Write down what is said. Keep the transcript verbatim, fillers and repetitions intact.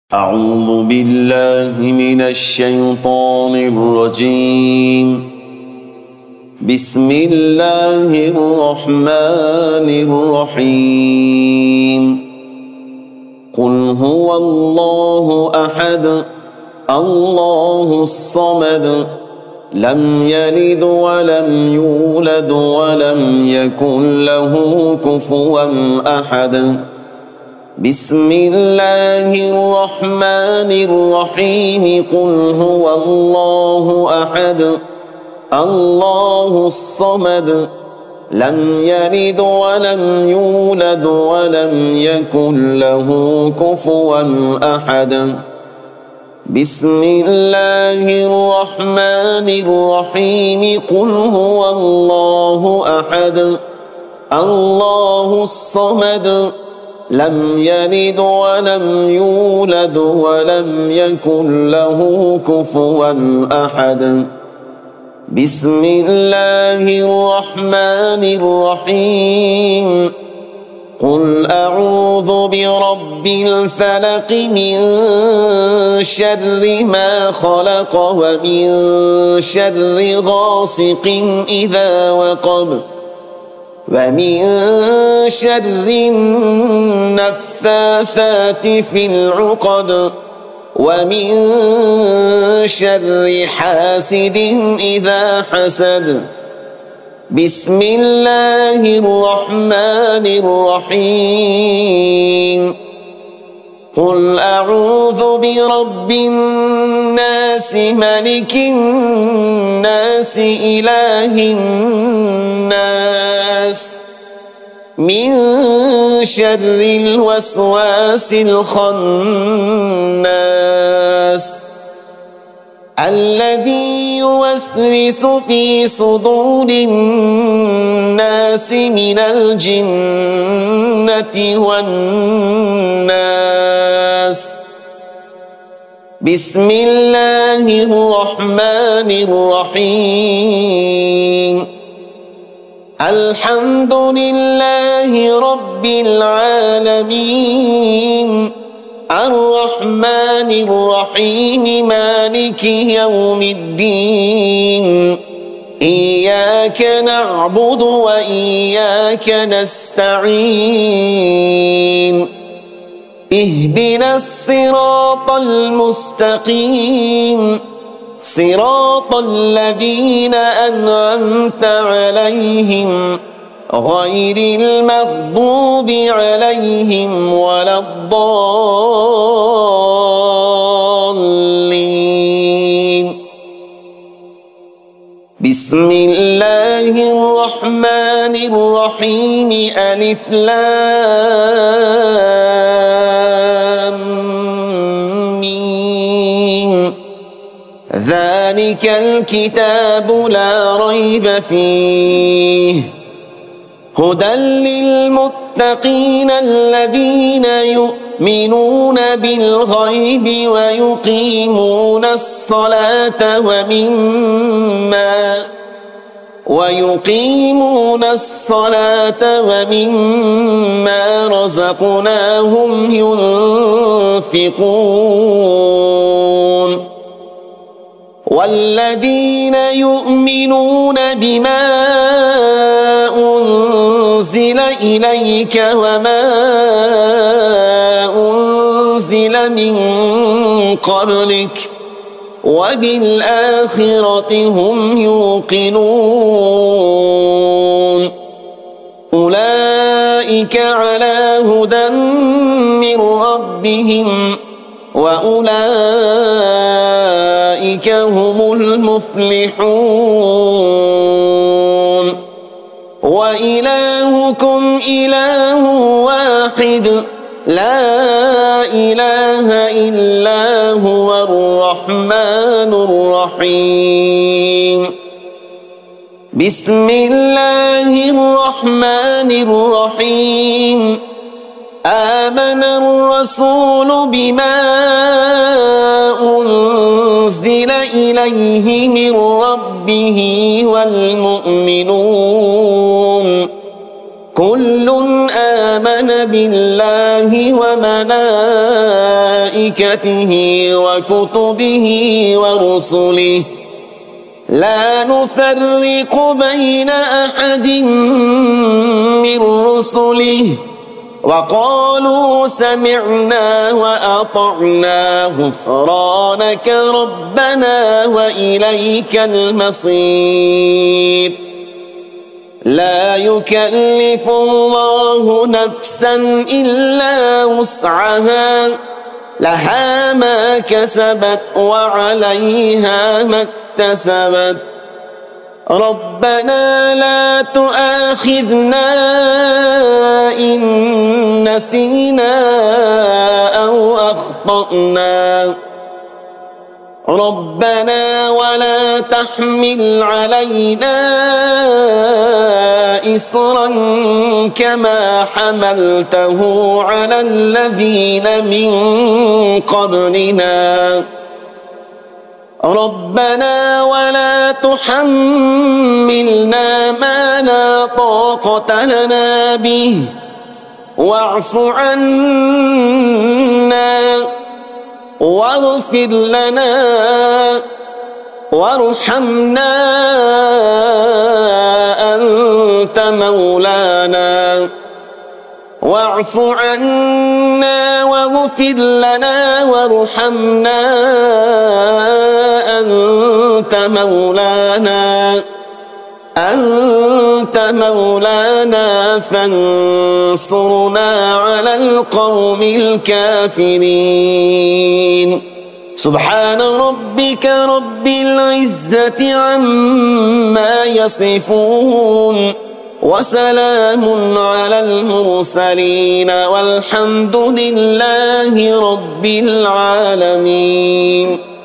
أعوذ بالله من الشيطان الرجيم. بسم الله الرحمن الرحيم. قل هو الله أحد الله الصمد لم يلد ولم يولد ولم يكن له كفوا أحد. بسم الله الرحمن الرحيم. قل هو الله أحد الله الصمد لم يلد ولم يولد ولم يكن له كفوا أحد. بسم الله الرحمن الرحيم. قل هو الله أحد الله الصمد لم يلد ولم يولد ولم يكن له كفوا أحد. بسم الله الرحمن الرحيم. قل أعوذ برب الفلق من شر ما خلق ومن شر غاسق إذا وقب ومن شر النفاثات في العقد ومن شر حاسد إذا حسد. بسم الله الرحمن الرحيم. قل أعوذ برب الناس ملك الناس إله الناس من شر الوسواس الخناس الذي يوسوس في صدور الناس من الجنة والناس. بسم الله الرحمن الرحيم. الحمد لله رب العالمين الرحمن الرحيم مالك يوم الدين. إياك نعبد وإياك نستعين. اهدنا الصراط المستقيم صراط الذين أنعمت عليهم غير المغضوب عليهم ولا الضالين. بسم الله الرحمن الرحيم. ألف لام ميم. ذلك الكتاب لا ريب فيه هدى للمتقين الذين يؤمنون بالغيب ويقيمون الصلاة ومما ويقيمون الصلاة ومما رزقناهم ينفقون. والذين يؤمنون بما أنزل إليك وما أنزل من قبلك وبالآخرة هم يوقنون. أولئك على هدى من ربهم وأولئك هم المفلحون. وإلهكم إله واحد لا إله إلا هو الرحمن الرحيم. بسم الله الرحمن الرحيم. آمن الرسول بما أنزل إليه من ربه والمؤمنون كل آمن بالله وملائكته وملائكته وكتبه ورسله لا نفرق بين أحد من رسله وقالوا سمعنا وأطعنا غفرانك ربنا وإليك المصير لا يكلف الله نفسا إلا وسعها لها ما كسبت وعليها ما اكتسبت ربنا لا تؤاخذنا إن نسينا أو أخطأنا ربنا ولا تحمل علينا إصرا كما حملته على الذين من قبلنا ربنا ولا تحملنا ما لا طاقة لنا به واعف عنا واغفر لنا وارحمنا أنت مولانا واعف عنا واغفر لنا وارحمنا أنت مولانا أنت مولانا فانصرنا على القوم الكافرين سبحان ربك رب العزة عما يصفون وسلام على المرسلين والحمد لله رب العالمين.